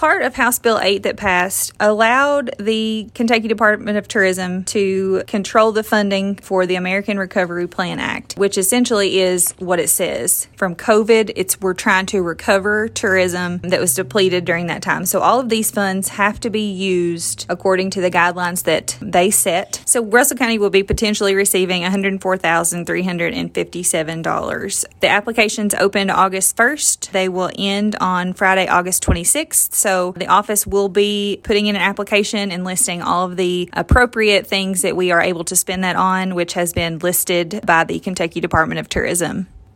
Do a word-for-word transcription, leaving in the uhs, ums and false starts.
Part of House Bill eight that passed allowed the Kentucky Department of Tourism to control the funding for the American Recovery Plan Act, which essentially is what it says. From COVID, it's we're trying to recover tourism that was depleted during that time. So all of these funds have to be used according to the guidelines that they set. So Russell County will be potentially receiving one hundred four thousand three hundred fifty-seven dollars. The applications opened August first. They will end on Friday, August twenty-sixth. So the office will be putting in an application and listing all of the appropriate things that we are able to spend that on, which has been listed by the Kentucky Department of Tourism.